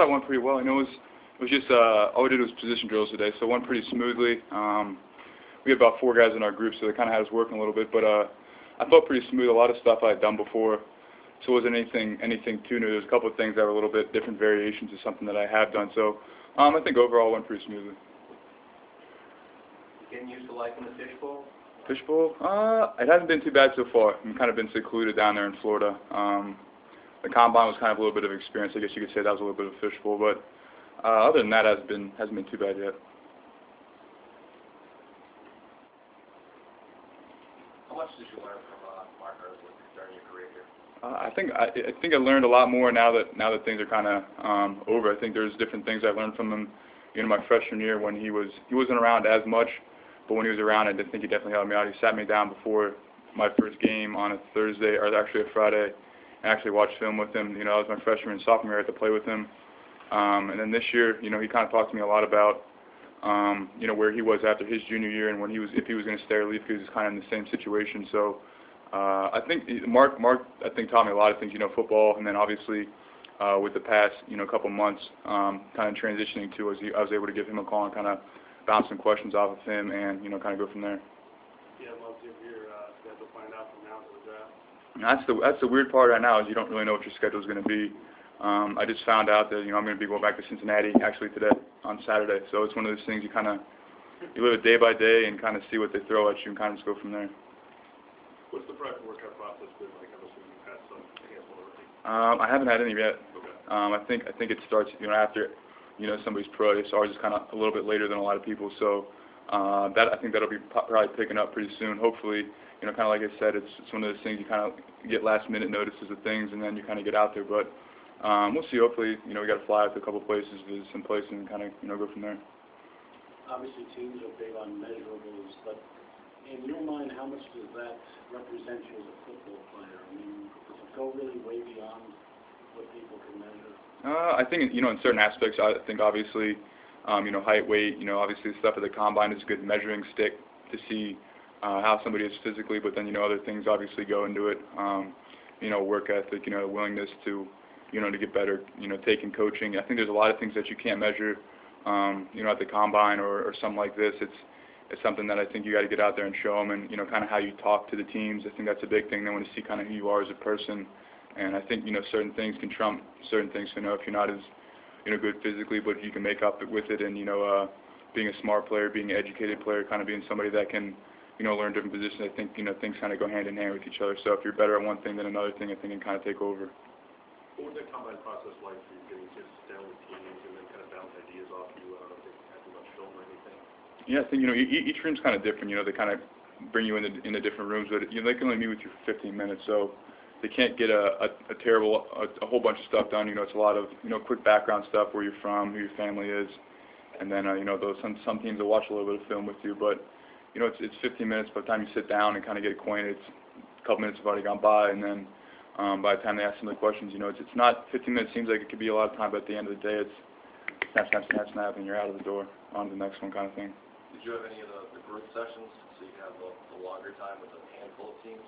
thought it went pretty well. It was just all we did was position drills today, so it went pretty smoothly. We had about 4 guys in our group, so they kind of had us working a little bit, but I felt pretty smooth. A lot of stuff I had done before, so it wasn't anything too new. There's a couple of things that were a little bit different variations of something that I have done. So I think overall it went pretty smoothly. Getting used to life in the fishbowl? Fishbowl? It hasn't been too bad so far. I've kind of been secluded down there in Florida. The combine was kind of a little bit of experience. I guess you could say that was a little bit of fishbowl, but other than that, hasn't been too bad yet. How much did you learn from Mark Earthwood during your career here? I think I learned a lot more now that things are kind of over. I think there's different things I learned from him. My freshman year when he wasn't around as much, but when he was around, I think he definitely helped me out. He sat me down before my first game on a Thursday, or actually a Friday, and actually watched film with him. I was my freshman and sophomore year, I had to play with him. And then this year, he kind of talked to me a lot about, where he was after his junior year and if he was going to stay or leave, because he was kind of in the same situation. So I think Mark I think taught me a lot of things, football, and then obviously with the past, couple months, kind of transitioning to, I was able to give him a call and kind of bounce some questions off of him and, kind of go from there. Yeah, months of your schedule planned out from now to the draft? That's the weird part right now is you don't really know what your schedule is going to be. I just found out that, I'm going to be going back to Cincinnati actually today on Saturday. So it's one of those things you live it day by day and kind of see what they throw at you and kind of just go from there. What's the private workout process been like? I'm assuming you've had some handful already. I haven't had any yet. Okay. I think it starts, after, somebody's pro. So ours is kind of a little bit later than a lot of people. So I think that'll be probably picking up pretty soon. Hopefully, kind of like I said, it's one of those things you kind of get last minute notices of things and then you kind of get out there. But we'll see. Hopefully, we got to fly out to a couple places, visit some places, and kind of, go from there. Obviously, teams are big on measurables, but in your mind, how much does that represent you as a football player? I mean, does it go really way beyond what people can measure? I think, in certain aspects, I think obviously, height, weight, obviously the stuff at the combine is a good measuring stick to see how somebody is physically, but then, other things obviously go into it. Work ethic, willingness to, to get better, taking coaching. I think there's a lot of things that you can't measure, at the combine or something like this. It's something that I think you got to get out there and show them, and kind of how you talk to the teams. I think that's a big thing. They want to see kind of who you are as a person, and I think certain things can trump certain things. If you're not as good physically, but if you can make up with it, and being a smart player, being an educated player, kind of being somebody that can learn different positions. I think things kind of go hand in hand with each other. So if you're better at one thing than another thing, I think it can kind of take over. What was the combine process like for you, getting to sit down with teams and then kind of bounce ideas off you? I don't think you have too much film or anything. Yeah, I think each room's kind of different. They kind of bring you into different rooms, but they can only meet with you for 15 minutes, so they can't get a whole bunch of stuff done. It's a lot of quick background stuff, where you're from, who your family is, and then some teams will watch a little bit of film with you, but it's 15 minutes. By the time you sit down and kind of get acquainted, a couple minutes have already gone by, and then by the time they ask some of the questions, it's not 15 minutes. Seems like it could be a lot of time, but at the end of the day, it's snap, snap, snap, snap, and you're out of the door, on to the next one kind of thing. Did you have any of the group sessions, so you have the longer time with a handful of teams?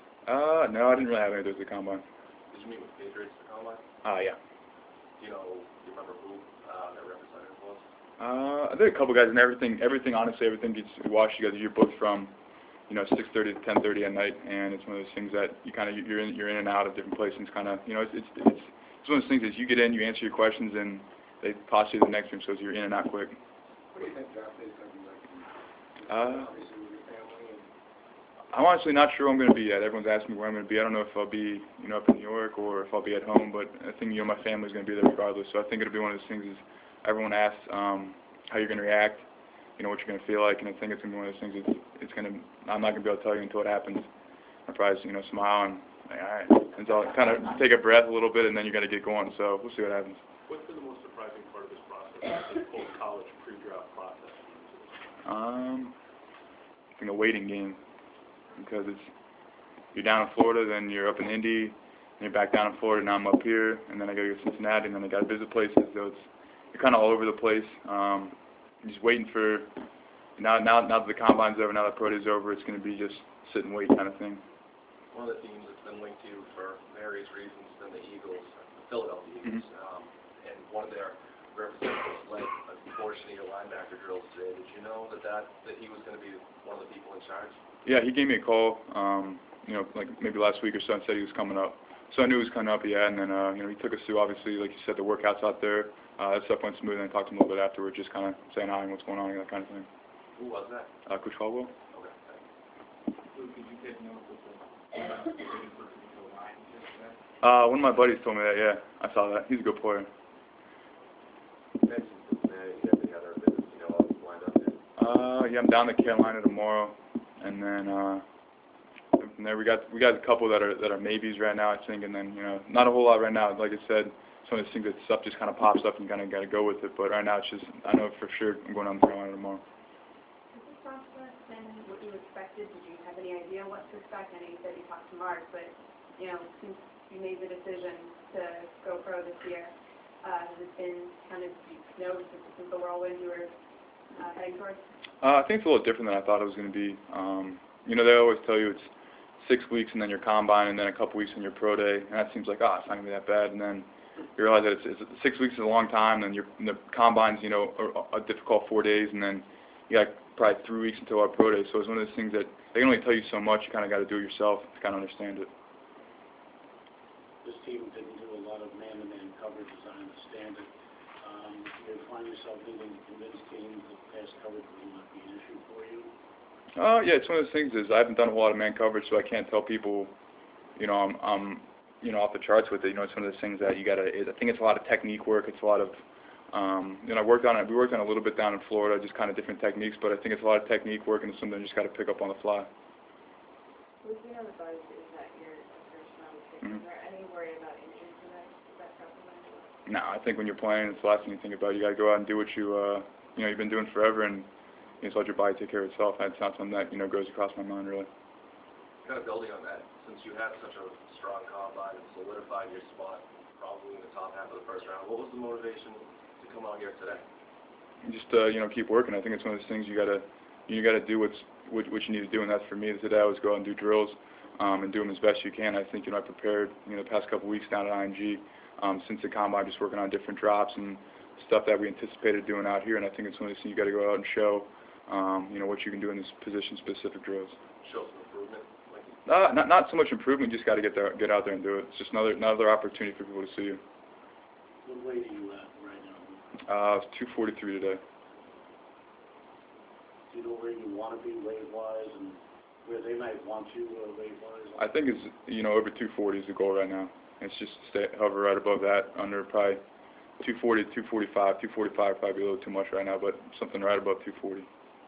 No, I didn't really have any of those at the combine. Did you meet with Patriots at the combine? Yeah. Do you remember who their representative was? I think a couple guys, and everything, honestly, everything gets washed together. You're booked from, 6:30 to 10:30 at night, and it's one of those things that you're in and out of different places. Kind of, it's one of those things is you get in, you answer your questions, and they toss you to the next room, so you're in and out quick. What do you think draft day is going to be like? Obviously with your family. I'm honestly not sure where I'm going to be yet. Everyone's asking me where I'm going to be. I don't know if I'll be, up in New York or if I'll be at home, but I think, my family's going to be there regardless. So I think it'll be one of those things is everyone asks how you're going to react, what you're going to feel like, and I think it's going to be one of those things I'm not going to be able to tell you until it happens. I'll probably, smile and, like, all right. And so I'll kind of take a breath a little bit, and then you got to get going. So we'll see what happens. What's been the most surprising part of this process, this whole college pre-draft process? I think a waiting game, because you're down in Florida, then you're up in Indy, and you're back down in Florida, now I'm up here, and then I go to Cincinnati, and then I got to visit places, so you're kind of all over the place. Just waiting for, now that the combine's over, now that pro day's over, it's going to be just sit and wait kind of thing. One of the teams that's been linked to you for various reasons has been the Eagles, the Philadelphia Eagles. And one of their representatives led a portion of your linebacker drills today. Did you know that he was going to be one of the people in charge? Yeah, he gave me a call, you know, like maybe last week or so, and said he was coming up. So I knew he was coming up, yeah, and then, you know, he took us through, obviously, like you said, the workouts out there. That stuff went smooth, and I talked to him a little bit afterward, just kind of saying hi and what's going on and that kind of thing. Who was that? Coach Caldwell. Okay, thanks. One of my buddies told me that, yeah. I saw that. He's a good player. You mentioned Cincinnati. Do you have any other visits, you know, lined up there? Yeah, I'm down to Carolina tomorrow, and then from there we got a couple that are maybes right now, I think, and then, you know, not a whole lot right now. Like I said, some of these things, that stuff just kind of pops up and you kind of got to go with it. But right now, it's just, I know for sure I'm going down to Carolina tomorrow. Has this process been what you expected? Did you have any idea what to expect? I know you said you talked to Mark, but, you know, since you made the decision to go pro this year, has it been kind of, you know, this is the whirlwind you were heading towards? I think it's a little different than I thought it was going to be. You know, they always tell you it's 6 weeks and then your combine and then a couple weeks in your pro day, and that seems like, it's not going to be that bad. And then you realize that it's 6 weeks is a long time, and the combine's, you know, a difficult 4 days, and then you got probably 3 weeks until our pro day. So it's one of those things that they can only tell you so much. You kind of got to do it yourself to kind of understand it. This team didn't do a lot of man-to-man coverage, as I understand it. You find yourself needing to convince teams that pass coverage will not be an issue for you? Yeah, it's one of those things is I haven't done a whole lot of man coverage, so I can't tell people, you know, I'm you know, off the charts with it. You know, it's one of those things that you got to, I think it's a lot of technique work. It's a lot of, you know, we worked on it a little bit down in Florida, just kind of different techniques, but I think it's a lot of technique work and it's something you just got to pick up on the fly. With the other buzz is that you're a first-round pick. Is there any worry about injuries in that supplement? No, I think when you're playing, it's the last thing you think about. You got to go out and do what you know, you've been doing forever, and you just let your body take care of itself. That's not something that, you know, goes across my mind, really. Kind of building on that, since you had such a strong combine and solidified your spot probably in the top half of the first round, what was the motivation to come out here today? Just you know, keep working. I think it's one of those things you gotta do what you need to do, and that's for me. Today I always go out and do drills and do them as best you can. I think, you know, I prepared, you know, the past couple weeks down at IMG since the combine, just working on different drops and stuff that we anticipated doing out here. And I think it's one of those things you got to go out and show, you know, what you can do in these position-specific drills. Show some improvement. Not so much improvement. You just got to get out there and do it. It's just another opportunity for people to see you. What weight are you at right now? It's 243 today. Do you know where you want to be weight-wise and where they might want you weight-wise? I think it's, you know, over 240 is the goal right now. It's just hover right above that, under probably 240, 245, 245 probably a little too much right now, but something right above 240.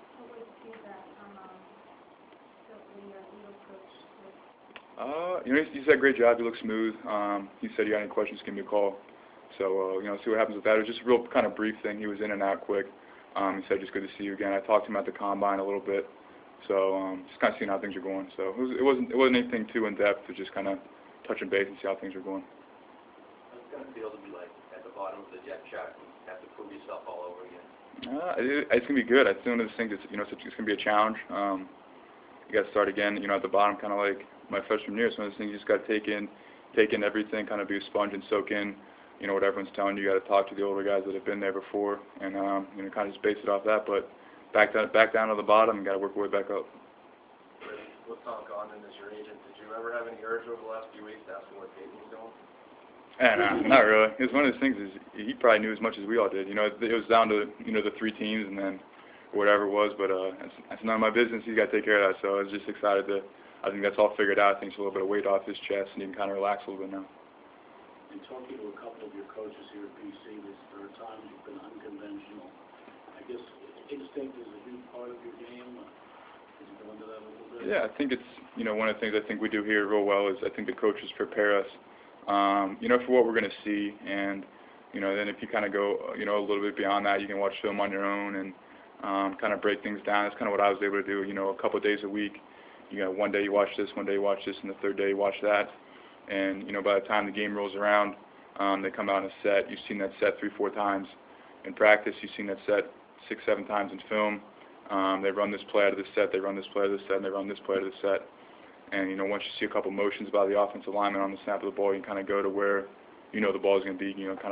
You know, he's did a great job. He looks smooth. He said, you got any questions, give me a call. So, you know, see what happens with that. It was just a real kind of brief thing. He was in and out quick. He said, just good to see you again. I talked to him at the combine a little bit. So, just kind of seeing how things are going. So, it wasn't anything too in-depth. It was just kind of touching base and see how things are going. What's it going to feel to be like at the bottom of the depth chart and have to prove yourself all over again? It's going to be good. I think one of those things is, you know, it's going to be a challenge. You got to start again, you know, at the bottom, kind of like my freshman year. It's one of those things you just got to take in everything, kind of be a sponge and soak in, you know, what everyone's telling you. You got to talk to the older guys that have been there before, and you know, kind of just base it off that. But back down to the bottom, you got to work your way back up. With Tom Condon as your agent, did you ever have any urge over the last few weeks to ask him what Peyton was doing? Not really. It was one of those things. Is he probably knew as much as we all did. You know, it was down to, you know, the 3 teams and then whatever it was. But that's none of my business. He's got to take care of that. So I was just excited to. I think that's all figured out. I think it's a little bit of weight off his chest, and he can kind of relax a little bit now. In talking to a couple of your coaches here at BC, there are times you've been unconventional. I guess instinct is a huge part of your game. Could you go into that a little bit? Yeah, I think it's, you know, one of the things I think we do here real well is I think the coaches prepare us, you know, for what we're going to see. And, you know, then if you kind of go, you know, a little bit beyond that, you can watch film on your own and kind of break things down. That's kind of what I was able to do, you know, a couple of days a week. You know, one day you watch this, one day you watch this, and the third day you watch that. And, you know, by the time the game rolls around, they come out in a set. You've seen that set 3-4 times in practice. You've seen that set 6-7 times in film. They run this play out of the set, they run this play out of the set, and they run this play out of the set. And, you know, once you see a couple motions by the offensive lineman on the snap of the ball, you can kind of go to where you know the ball is going to be, you know, kind of